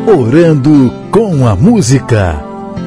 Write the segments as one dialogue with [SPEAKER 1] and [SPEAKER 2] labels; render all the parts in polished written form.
[SPEAKER 1] Orando com a Música.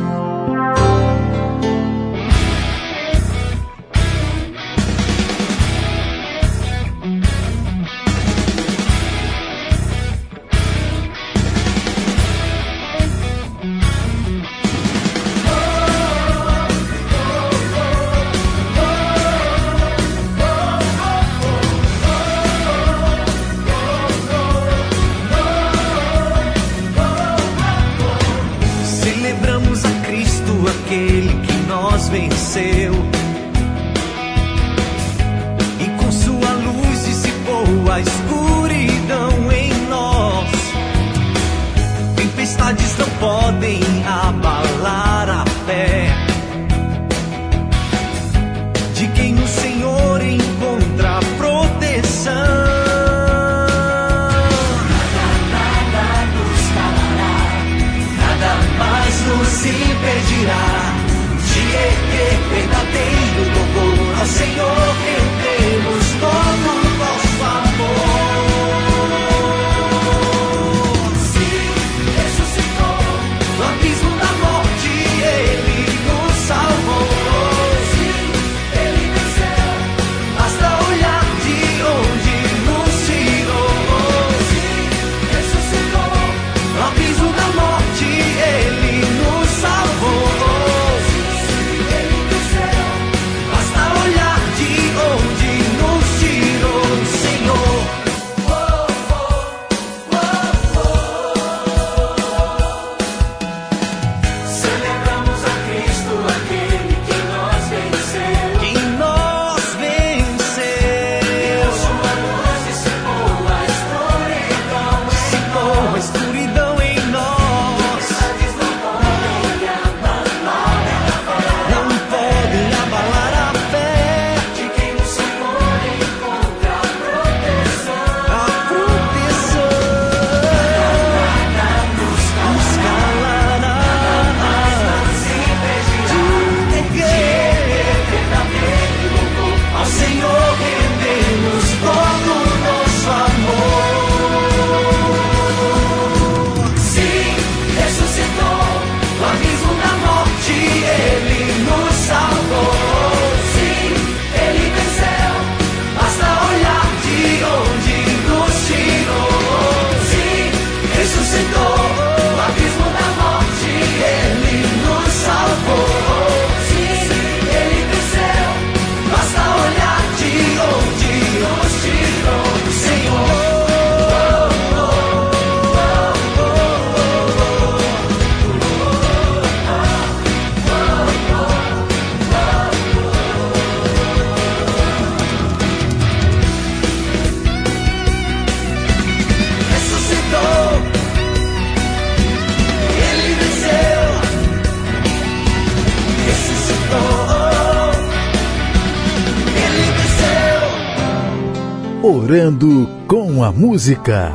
[SPEAKER 1] Orando com a Música.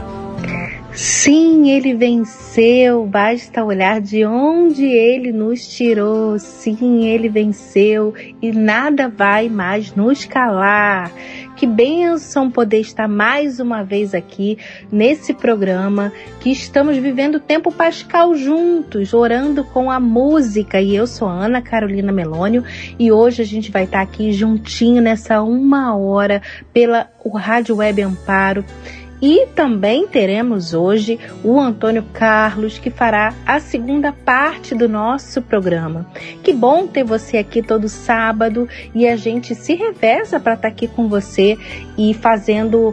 [SPEAKER 2] Sim, ele venceu, basta olhar de onde ele nos tirou. Sim, ele venceu e nada vai mais nos calar. Que bênção poder estar mais uma vez aqui nesse programa que estamos vivendo o tempo pascal juntos, orando com a música. E eu sou a Ana Carolina Melônio e hoje a gente vai estar aqui juntinho nessa 1 hora pela Rádio Web Amparo. E também teremos hoje o Antônio Carlos, que fará a segunda parte do nosso programa. Que bom ter você aqui todo sábado e a gente se reveza para estar aqui com você e fazendo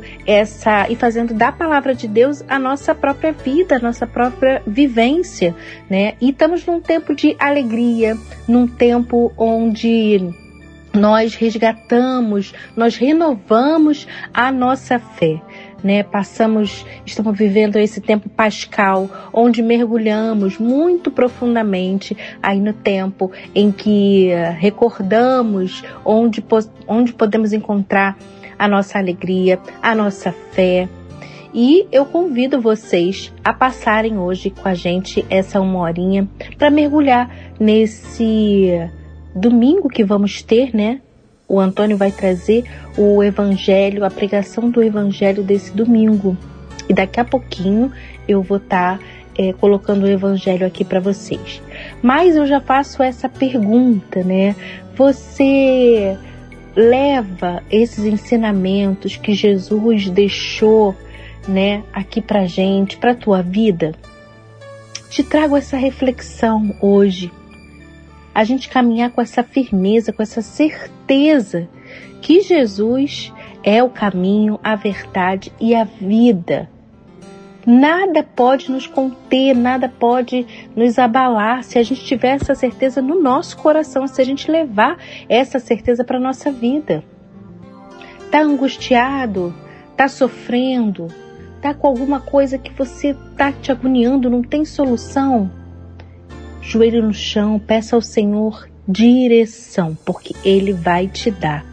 [SPEAKER 2] da palavra de Deus a nossa própria vida, a nossa própria vivência, né? E estamos num tempo de alegria, num tempo onde nós resgatamos, nós renovamos a nossa fé. Né, estamos vivendo esse tempo pascal, onde mergulhamos muito profundamente aí no tempo em que recordamos onde podemos encontrar a nossa alegria, a nossa fé. E eu convido vocês a passarem hoje com a gente essa 1 horinha para mergulhar nesse domingo que vamos ter, né? O Antônio vai trazer o evangelho, a pregação do evangelho desse domingo. E daqui a pouquinho eu vou estar colocando o evangelho aqui para vocês. Mas eu já faço essa pergunta, né? Você leva esses ensinamentos que Jesus deixou, né, aqui pra gente, pra tua vida? Te trago essa reflexão hoje. A gente caminhar com essa firmeza, com essa certeza que Jesus é o caminho, a verdade e a vida. Nada pode nos conter, nada pode nos abalar se a gente tiver essa certeza no nosso coração, se a gente levar essa certeza para a nossa vida. Tá angustiado? Tá sofrendo? Tá com alguma coisa que você tá te agoniando, não tem solução? Joelho no chão, peça ao Senhor direção, porque Ele vai te dar.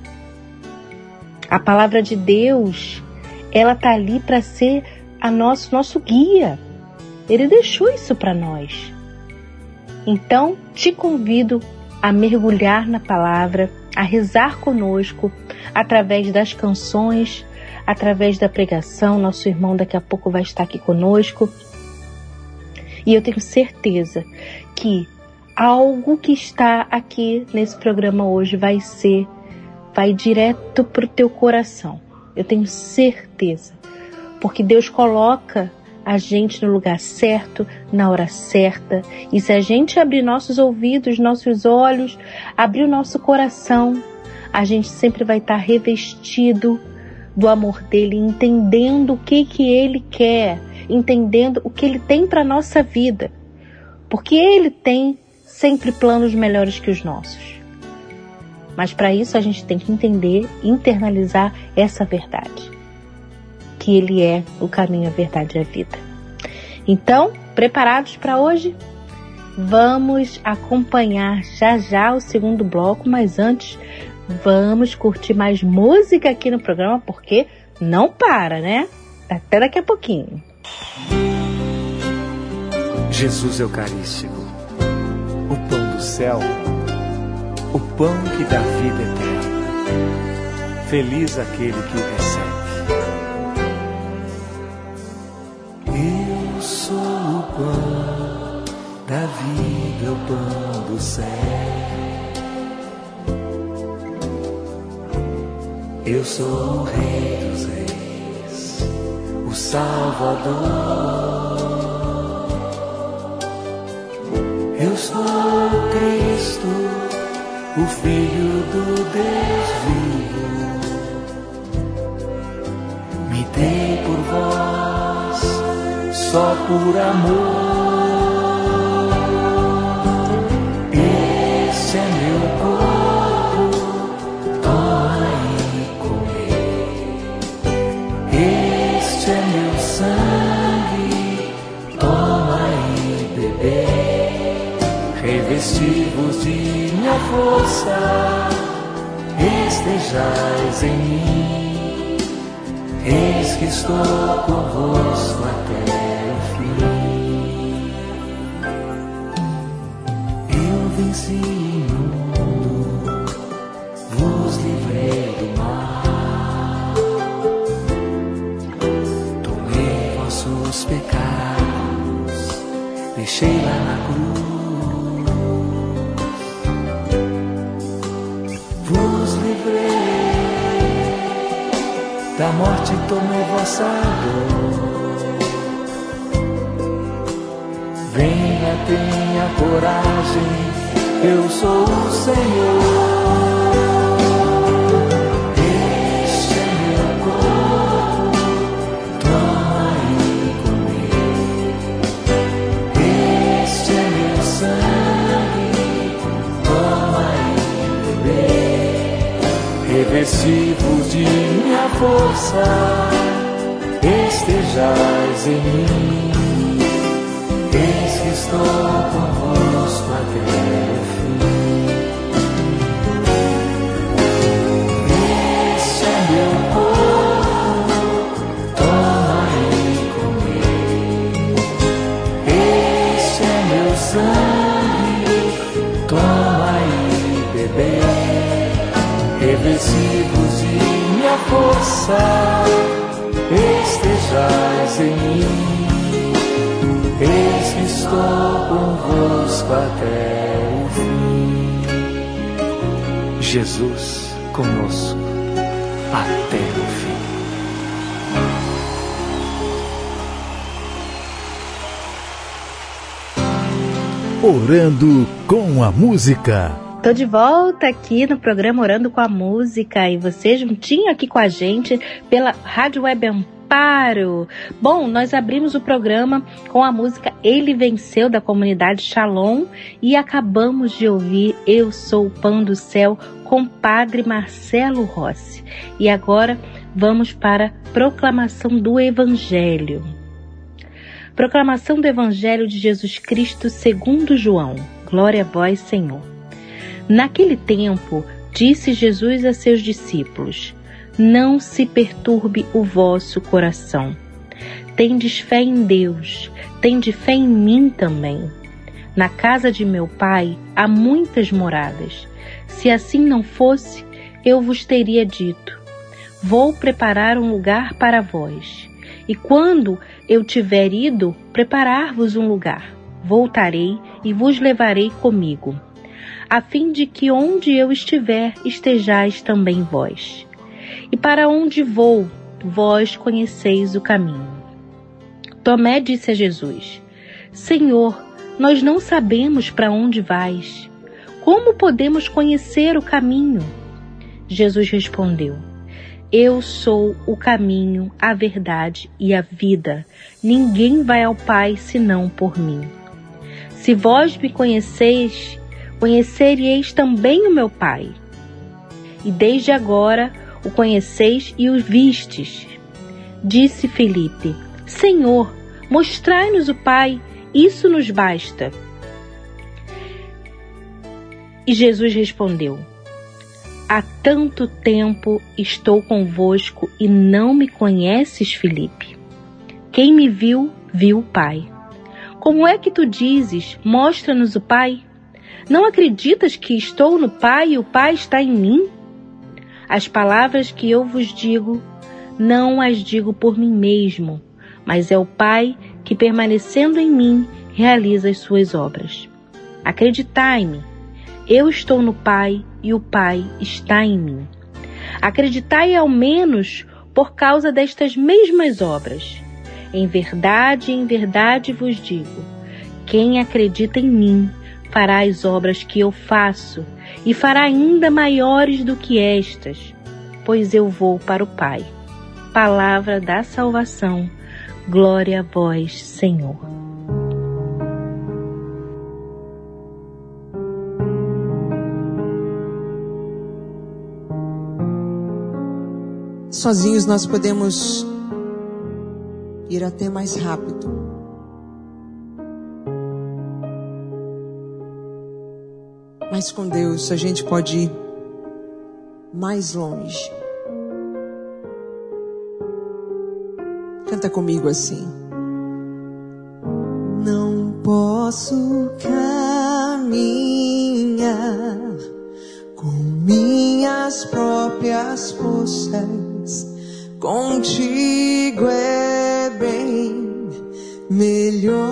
[SPEAKER 2] A palavra de Deus, ela tá ali para ser nosso guia. Ele deixou isso para nós. Então, te convido a mergulhar na palavra, a rezar conosco, através das canções, através da pregação. Nosso irmão daqui a pouco vai estar aqui conosco. E eu tenho certeza que algo que está aqui nesse programa hoje vai direto para o teu coração. Eu tenho certeza. Porque Deus coloca a gente no lugar certo, na hora certa. E se a gente abrir nossos ouvidos, nossos olhos, abrir o nosso coração, a gente sempre vai estar revestido do amor dele, entendendo o que ele quer, entendendo o que ele tem para a nossa vida. Porque ele tem sempre planos melhores que os nossos. Mas para isso a gente tem que entender, internalizar essa verdade. Que Ele é o caminho, a verdade e a vida. Então, preparados para hoje? Vamos acompanhar já o segundo bloco, mas antes vamos curtir mais música aqui no programa, porque não para, né? Até daqui a pouquinho.
[SPEAKER 3] Jesus Eucarístico, o pão do céu, o pão que dá vida eterna. Feliz aquele que o recebe. Eu sou o pão da vida, o pão do céu. Eu sou o Rei dos Reis, o Salvador. Eu sou o Cristo, o Filho do Deus vivo. Me dei por vós, só por amor. Este é meu corpo, toma e comer. Este é meu sangue, toma e beber. Revesti-vos de minha força, estejais em mim. Eis que estou convosco até o fim. Eu venci o mundo, vos livrei do mal. Tomei vossos pecados, deixei lá na cruz. Vos livrei da morte, tomei vossa dor. Venha, tenha coragem, eu sou o Senhor. Este é meu corpo, toma e comer. Este é meu sangue, toma e beber. Revesti-vos de minha força, estejais em mim. Eis que estou convosco até o fim. Este é meu corpo, toma e comer. Este é meu sangue, toma e beber. Revesti-vos de minha força, estejais em mim. convosco até o fim. Jesus conosco até o fim.
[SPEAKER 1] Orando com a Música.
[SPEAKER 2] Tô de volta aqui no programa Orando com a Música e você juntinho aqui com a gente pela Rádio Web Amparo. Bom, nós abrimos o programa com a música Ele Venceu, da comunidade Shalom, e acabamos de ouvir Eu Sou o Pão do Céu com Padre Marcelo Rossi. E agora vamos para a proclamação do Evangelho. Proclamação do Evangelho de Jesus Cristo segundo João. Glória a vós, Senhor. Naquele tempo, disse Jesus a seus discípulos: Não se perturbe o vosso coração. Tendes fé em Deus, tende fé em mim também. Na casa de meu Pai há muitas moradas. Se assim não fosse, eu vos teria dito: Vou preparar um lugar para vós. E quando eu tiver ido preparar-vos um lugar, voltarei e vos levarei comigo, a fim de que onde eu estiver, estejais também vós. E para onde vou, vós conheceis o caminho. Tomé disse a Jesus: Senhor, nós não sabemos para onde vais. Como podemos conhecer o caminho? Jesus respondeu: Eu sou o caminho, a verdade e a vida. Ninguém vai ao Pai senão por mim. Se vós me conheceis, conhecereis também o meu Pai. E desde agora o conheceis e o vistes. Disse Filipe: Senhor, mostrai-nos o Pai, isso nos basta. E Jesus respondeu: Há tanto tempo estou convosco e não me conheces, Filipe? Quem me viu, viu o Pai. Como é que tu dizes: mostra-nos o Pai? Não acreditas que estou no Pai e o Pai está em mim? As palavras que eu vos digo, não as digo por mim mesmo, mas é o Pai que, permanecendo em mim, realiza as suas obras. Acreditai-me, eu estou no Pai e o Pai está em mim. Acreditai ao menos por causa destas mesmas obras. Em verdade vos digo, quem acredita em mim fará as obras que eu faço e fará ainda maiores do que estas, pois eu vou para o Pai. Palavra da salvação. Glória a vós, Senhor.
[SPEAKER 4] Sozinhos nós podemos ir até mais rápido. Mas com Deus a gente pode ir mais longe. Canta comigo assim. Não posso caminhar com minhas próprias forças. Contigo é bem melhor.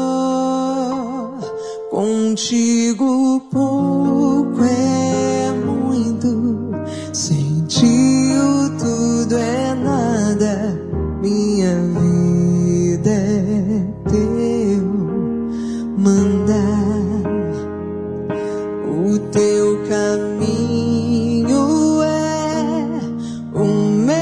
[SPEAKER 4] Contigo pouco é muito. Sem ti o tudo é nada. Minha vida é teu mandar. O teu caminho é o meu.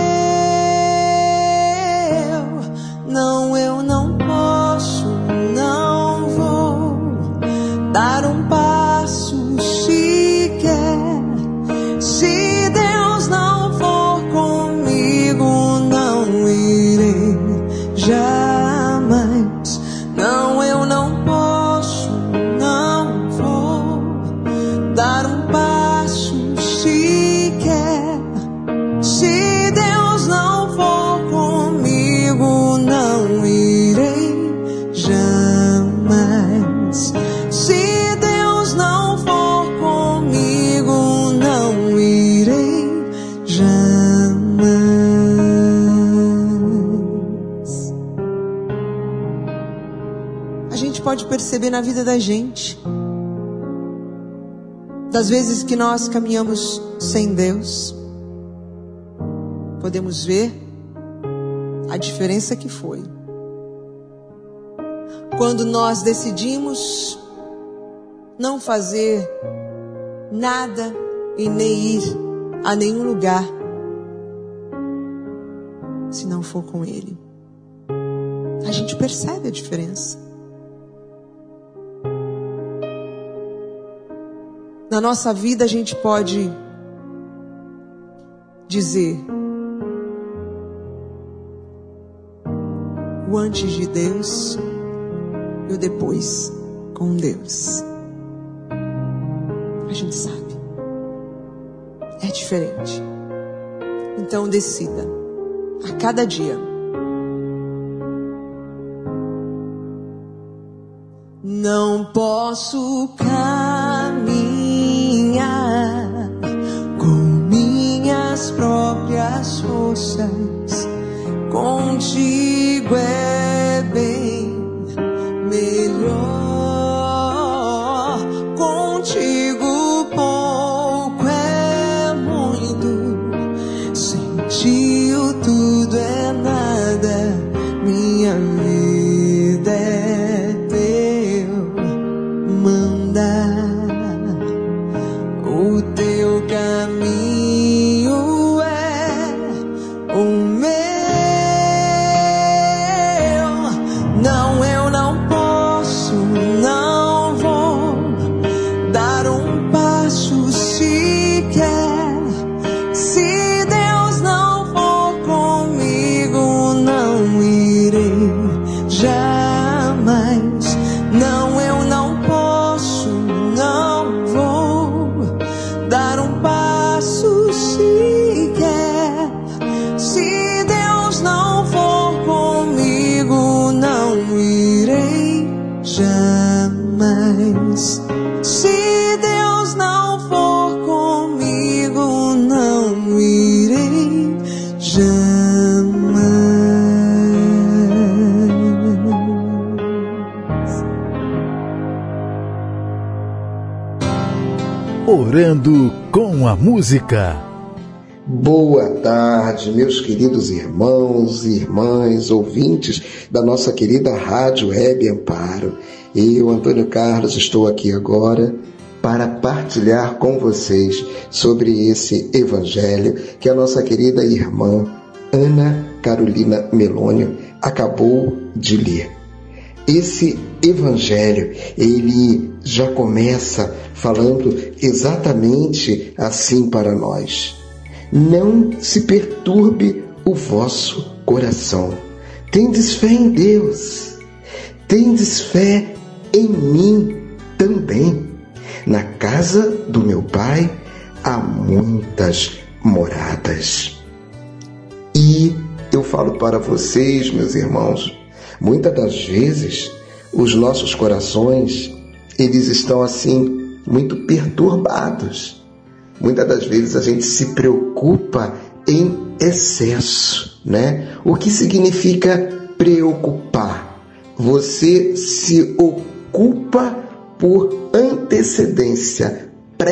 [SPEAKER 4] Não, eu não posso, não vou dar um passo sequer. Se Deus não for comigo, não irei jamais. Não, eu não posso. gente pode perceber na vida da gente. Das vezes que nós caminhamos sem Deus, podemos ver a diferença que foi. Quando nós decidimos não fazer nada e nem ir a nenhum lugar se não for com Ele, a gente percebe a diferença. Na nossa vida a gente pode dizer o antes de Deus e o depois com Deus. A gente sabe. É diferente. Então decida a cada dia. Não posso caminhar com minhas próprias forças. Contigo é bem melhor. Contigo pouco é muito. Sem ti o tudo é nada. Minha vida é teu mandar. O teu caminho é o meu. Não, eu não posso, não vou dar um passo sequer. Se Deus não for comigo, não irei jamais. Não, eu não posso, não vou dar um passo sequer. Se Deus não for comigo, não irei jamais. Se Deus não for comigo, não irei jamais.
[SPEAKER 1] Orando com a música.
[SPEAKER 5] Boa tarde, meus queridos irmãos e irmãs, ouvintes da nossa querida Rádio Web Amparo. Eu, Antônio Carlos, estou aqui agora para partilhar com vocês sobre esse evangelho que a nossa querida irmã Ana Carolina Melônio acabou de ler. Esse evangelho, ele já começa falando exatamente assim para nós. Não se perturbe o vosso coração. Tendes fé em Deus. Tendes fé em mim também. Na casa do meu Pai há muitas moradas. E eu falo para vocês, meus irmãos, muitas das vezes os nossos corações, eles estão assim muito perturbados. Muitas das vezes a gente se preocupa em excesso, né? O que significa preocupar? Você se ocupa por antecedência,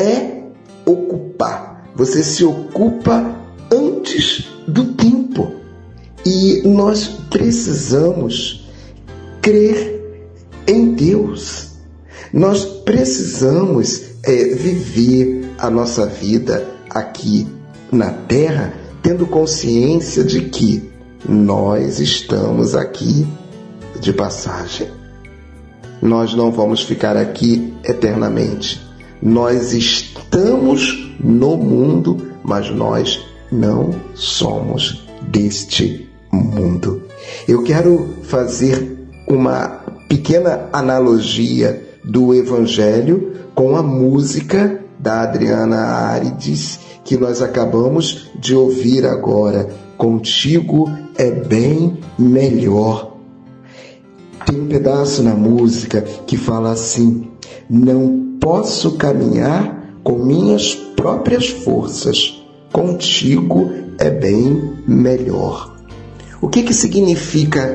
[SPEAKER 5] pré-ocupar. Você se ocupa antes do tempo. E nós precisamos crer em Deus. Nós precisamos viver a nossa vida aqui na Terra, tendo consciência de que nós estamos aqui de passagem. Nós não vamos ficar aqui eternamente. Nós estamos no mundo, mas nós não somos deste mundo. Eu quero fazer uma pequena analogia do Evangelho com a música da Adriana Arides, que nós acabamos de ouvir agora. Contigo é bem melhor. Tem um pedaço na música que fala assim: não posso caminhar com minhas próprias forças. Contigo é bem melhor. O que significa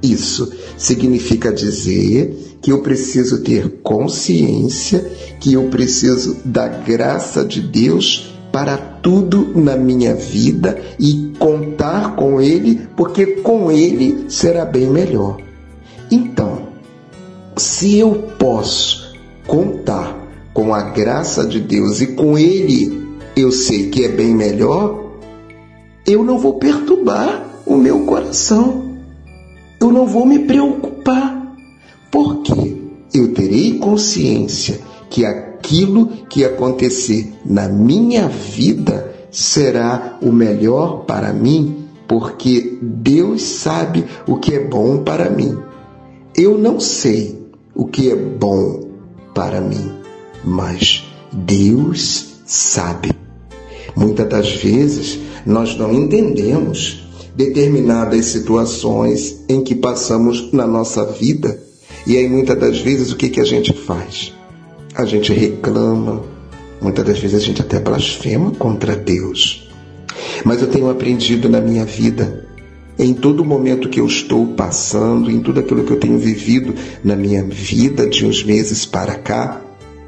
[SPEAKER 5] isso? Significa dizer que eu preciso ter consciência que eu preciso da graça de Deus para tudo na minha vida e contar com Ele, porque com Ele será bem melhor. Então, se eu posso contar com a graça de Deus e com Ele eu sei que é bem melhor, eu não vou perturbar o meu coração. Eu não vou me preocupar, porque eu terei consciência que aquilo que acontecer na minha vida será o melhor para mim, porque Deus sabe o que é bom para mim. Eu não sei o que é bom para mim, mas Deus sabe. Muitas das vezes nós não entendemos determinadas situações em que passamos na nossa vida. E aí muitas das vezes o que a gente faz? A gente reclama, muitas das vezes a gente até blasfema contra Deus. Mas eu tenho aprendido na minha vida, em todo momento que eu estou passando, em tudo aquilo que eu tenho vivido na minha vida de uns meses para cá,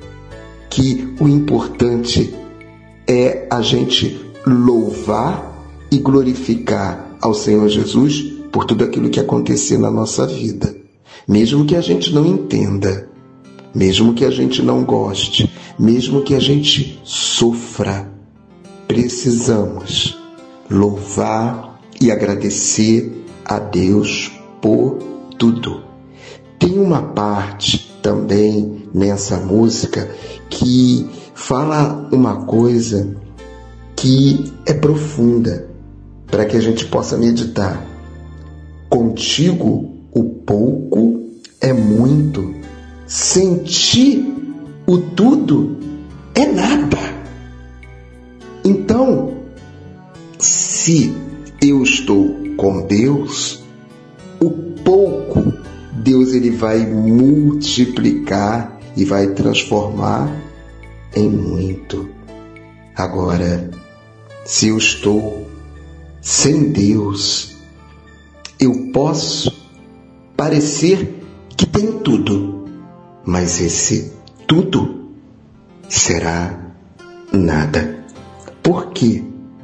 [SPEAKER 5] que o importante é a gente louvar e glorificar ao Senhor Jesus por tudo aquilo que acontecer na nossa vida. Mesmo que a gente não entenda, mesmo que a gente não goste, mesmo que a gente sofra, precisamos louvar e agradecer a Deus por tudo. Tem uma parte também nessa música que fala uma coisa que é profunda, para que a gente possa meditar. Contigo o pouco é muito, sem ti o tudo é nada. Então, se eu estou com Deus, o pouco Deus ele vai multiplicar e vai transformar em muito. Agora, se eu estou sem Deus, eu posso parecer que tenho tudo, mas esse tudo será nada. Por quê?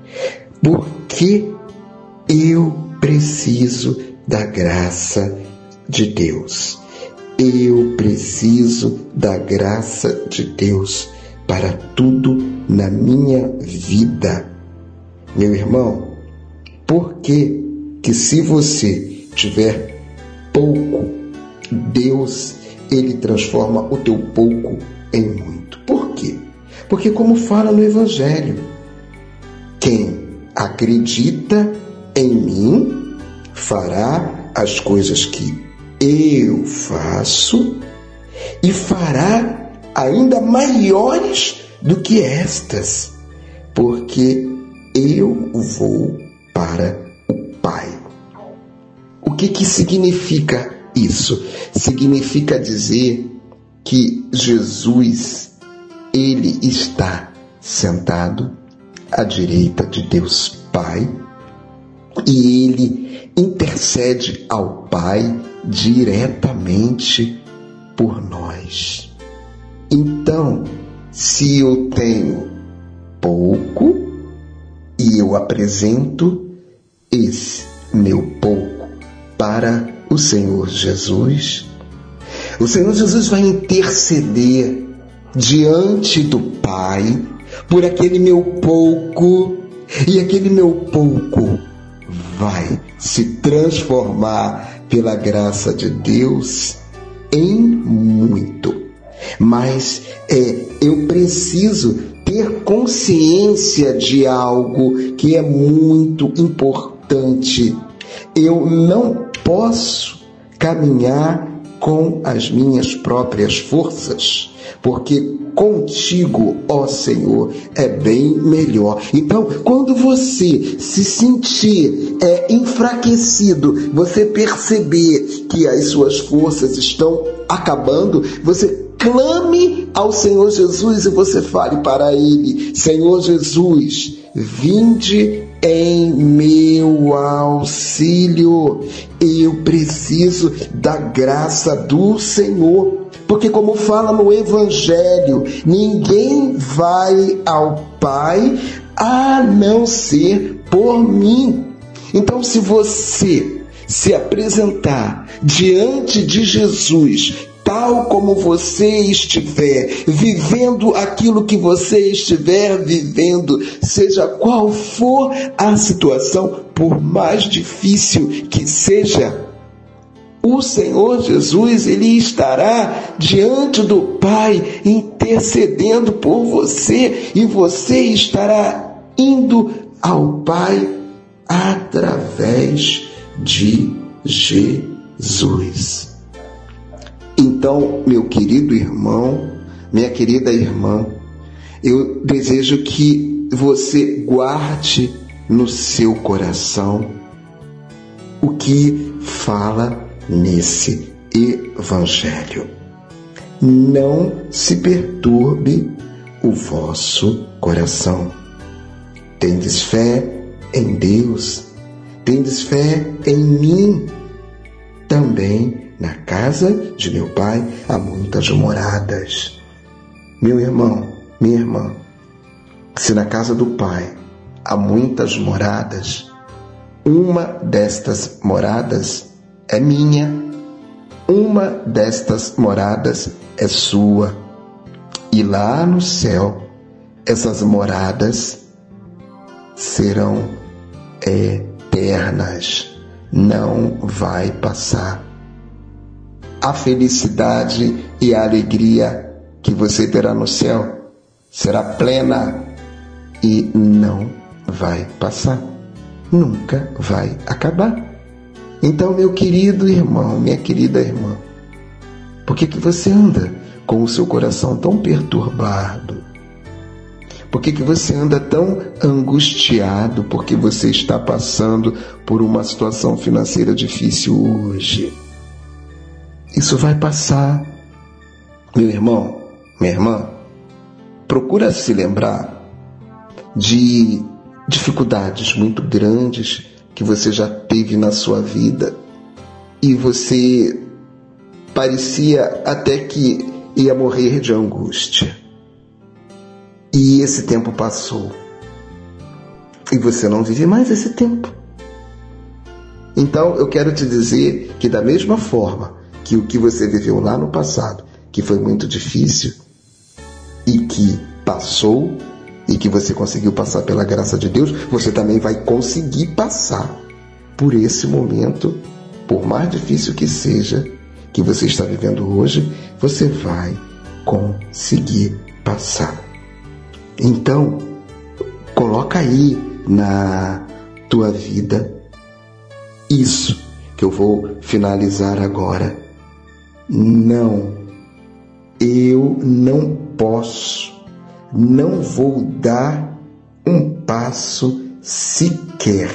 [SPEAKER 5] Porque eu preciso da graça de Deus. Eu preciso da graça de Deus para tudo na minha vida. Meu irmão, por que se você tiver pouco, Deus, ele transforma o teu pouco em muito? Por quê? Porque como fala no Evangelho, quem acredita em mim fará as coisas que eu faço e fará ainda maiores do que estas, porque eu vou para o Pai. O que significa isso? Significa dizer que Jesus, ele está sentado à direita de Deus Pai e ele intercede ao Pai diretamente por nós. Então, se eu tenho pouco e eu apresento esse meu pouco para o Senhor Jesus, o Senhor Jesus vai interceder diante do Pai por aquele meu pouco, e aquele meu pouco vai se transformar pela graça de Deus em muito. Mas eu preciso ter consciência de algo que é muito importante. Eu não posso caminhar com as minhas próprias forças, porque contigo, ó Senhor, é bem melhor. Então, quando você se sentir enfraquecido, você perceber que as suas forças estão acabando, você clame ao Senhor Jesus e você fale para Ele: Senhor Jesus, vinde em meu auxílio. Eu preciso da graça do Senhor, porque como fala no Evangelho, ninguém vai ao Pai a não ser por mim. Então, se você se apresentar diante de Jesus, tal como você estiver, vivendo aquilo que você estiver vivendo, seja qual for a situação, por mais difícil que seja, o Senhor Jesus, Ele estará diante do Pai, intercedendo por você, e você estará indo ao Pai através de Jesus. Então, meu querido irmão, minha querida irmã, eu desejo que você guarde no seu coração o que fala nesse Evangelho. Não se perturbe o vosso coração. Tendes fé em Deus, tendes fé em mim. Também na casa de meu Pai há muitas moradas. Meu irmão, minha irmã, se na casa do Pai há muitas moradas, uma destas moradas é minha, uma destas moradas é sua. E lá no céu, essas moradas serão eternas, não vai passar. A felicidade e a alegria que você terá no céu será plena e não vai passar, nunca vai acabar. Então, meu querido irmão, minha querida irmã, por que você anda com o seu coração tão perturbado? Por que você anda tão angustiado porque você está passando por uma situação financeira difícil hoje? Isso vai passar. Meu irmão, minha irmã, procura se lembrar de dificuldades muito grandes que você já teve na sua vida e você parecia até que ia morrer de angústia. E esse tempo passou. E você não vive mais esse tempo. Então eu quero te dizer que da mesma forma que o que você viveu lá no passado, que foi muito difícil e que passou, e que você conseguiu passar pela graça de Deus, você também vai conseguir passar por esse momento, por mais difícil que seja, que você está vivendo hoje, você vai conseguir passar. Então, coloca aí na tua vida isso que eu vou finalizar agora. Não, eu não posso, não vou dar um passo sequer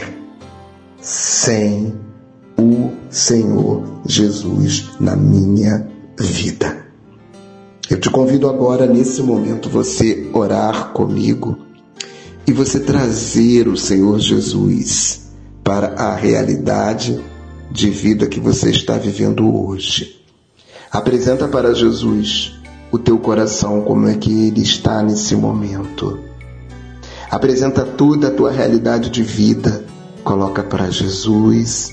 [SPEAKER 5] sem o Senhor Jesus na minha vida. Eu te convido agora, nesse momento, você orar comigo e você trazer o Senhor Jesus para a realidade de vida que você está vivendo hoje. Apresenta para Jesus o teu coração, como é que ele está nesse momento. Apresenta toda a tua realidade de vida, coloca para Jesus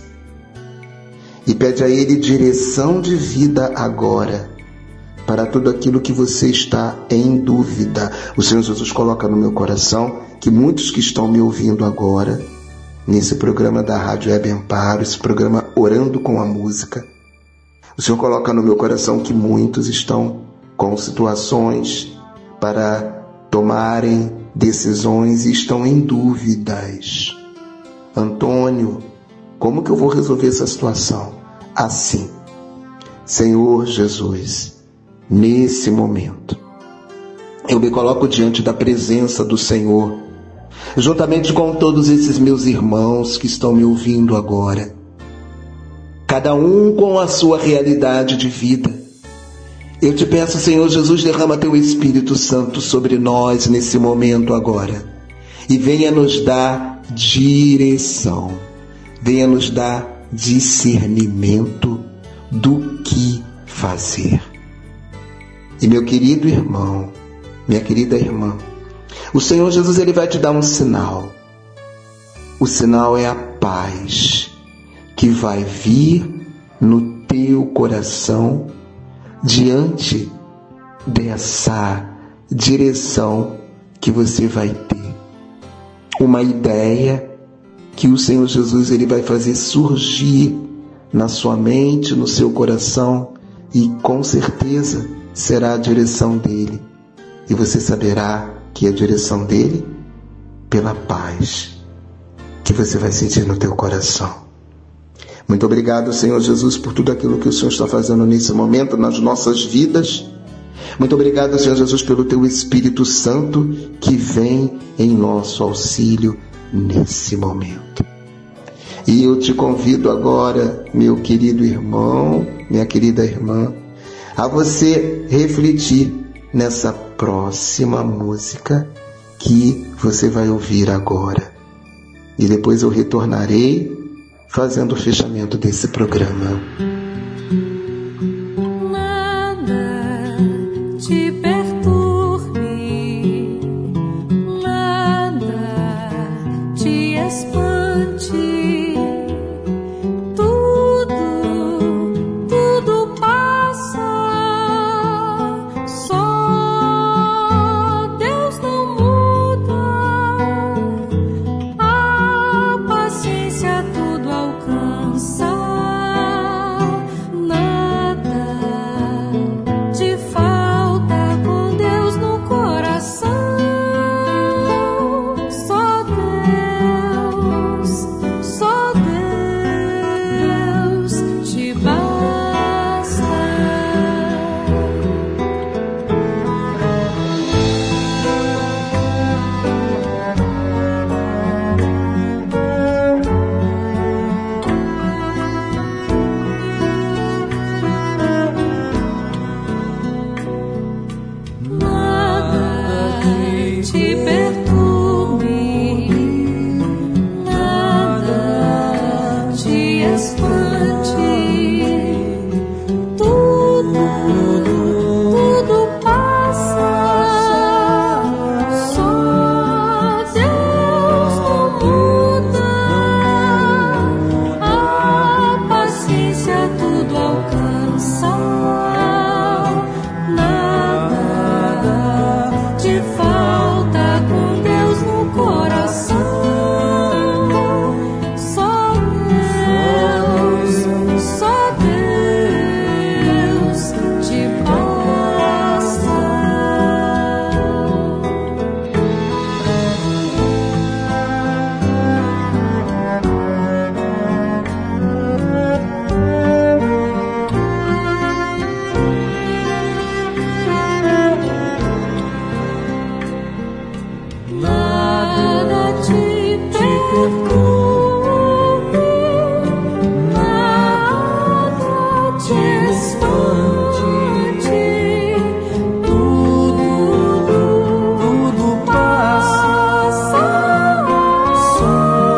[SPEAKER 5] e pede a Ele direção de vida agora para tudo aquilo que você está em dúvida. O Senhor Jesus coloca no meu coração que muitos que estão me ouvindo agora, nesse programa da Rádio Web Amparo, esse programa Orando com a Música, o Senhor coloca no meu coração que muitos estão com situações para tomarem decisões e estão em dúvidas. Antônio, como que eu vou resolver essa situação? Assim, Senhor Jesus, nesse momento, eu me coloco diante da presença do Senhor, juntamente com todos esses meus irmãos que estão me ouvindo agora, cada um com a sua realidade de vida. Eu te peço, Senhor Jesus, derrama teu Espírito Santo sobre nós nesse momento agora e venha nos dar direção, venha nos dar discernimento do que fazer. E meu querido irmão, minha querida irmã, o Senhor Jesus, Ele vai te dar um sinal. O sinal é a paz que vai vir no teu coração diante dessa direção que você vai ter. Uma ideia que o Senhor Jesus, Ele vai fazer surgir na sua mente, no seu coração, e com certeza será a direção dele. E você saberá que é a direção dele pela paz que você vai sentir no teu coração. Muito obrigado, Senhor Jesus, por tudo aquilo que o Senhor está fazendo nesse momento nas nossas vidas. Muito obrigado, Senhor Jesus, pelo teu Espírito Santo que vem em nosso auxílio nesse momento. E eu te convido agora, meu querido irmão, minha querida irmã, a você refletir nessa próxima música que você vai ouvir agora. E depois eu retornarei fazendo o fechamento desse programa.
[SPEAKER 6] Nada te perturbe, nada te espante, tudo passa, só Deus não muda, a paciência tudo alcança, nada te falta com Deus no coração, só Deus te basta. Nada te perturbe, nada te espante, tudo passa, só Deus não muda, a paciência tudo alcança, nada te falta com Deus no coração, só Deus te basta. Nada te perturbe, nada te espante, tudo passa, só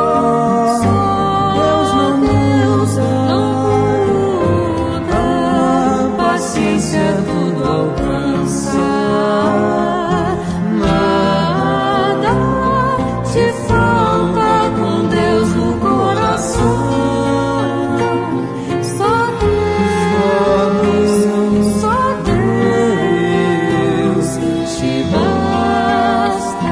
[SPEAKER 6] Deus não muda, a paciência tudo alcança, nada te falta com Deus no coração, só Deus te basta.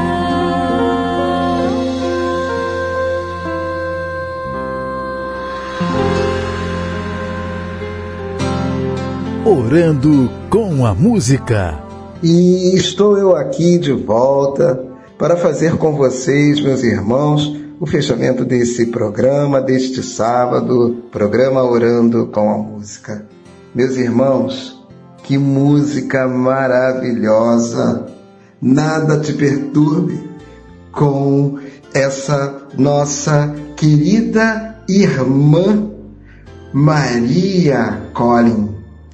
[SPEAKER 1] Orando com a música.
[SPEAKER 5] E estou eu aqui de volta para fazer com vocês, meus irmãos, o fechamento desse programa, deste sábado, programa Orando com a Música. Meus irmãos, que música maravilhosa! Nada te perturbe, com essa nossa querida irmã Maria Colin.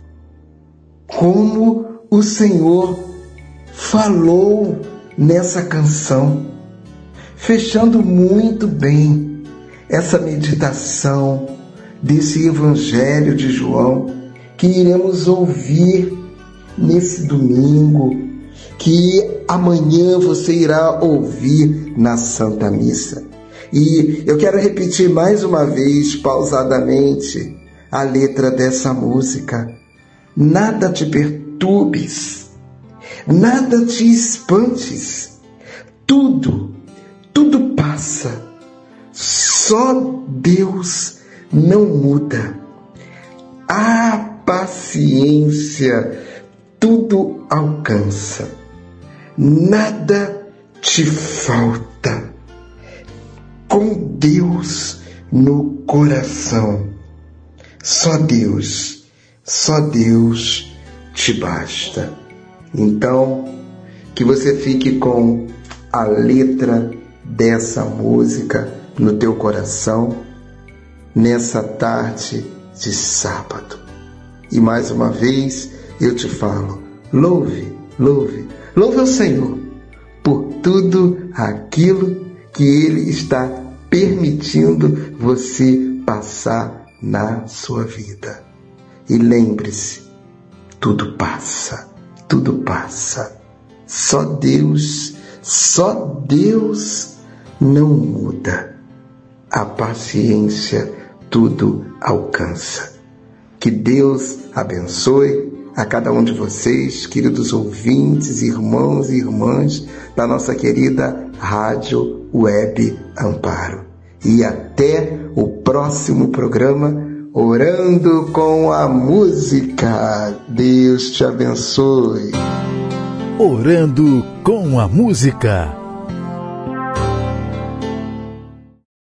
[SPEAKER 5] Como o Senhor falou nessa canção, fechando muito bem essa meditação desse Evangelho de João que iremos ouvir nesse domingo, que amanhã você irá ouvir na Santa Missa. E eu quero repetir mais uma vez, pausadamente, a letra dessa música. Nada te perturbes, nada te espantes, tudo passa, só Deus não muda. A paciência tudo alcança, nada te falta. Com Deus no coração, só Deus te basta. Então, que você fique com a letra dessa música no teu coração, nessa tarde de sábado. E mais uma vez eu te falo, louve ao Senhor por tudo aquilo que Ele está permitindo você passar na sua vida. E lembre-se, tudo passa. Só Deus não muda. A paciência tudo alcança. Que Deus abençoe a cada um de vocês, queridos ouvintes, irmãos e irmãs da nossa querida Rádio Web Amparo. E até o próximo programa, Orando com a Música. Deus te abençoe.
[SPEAKER 1] Orando com a Música.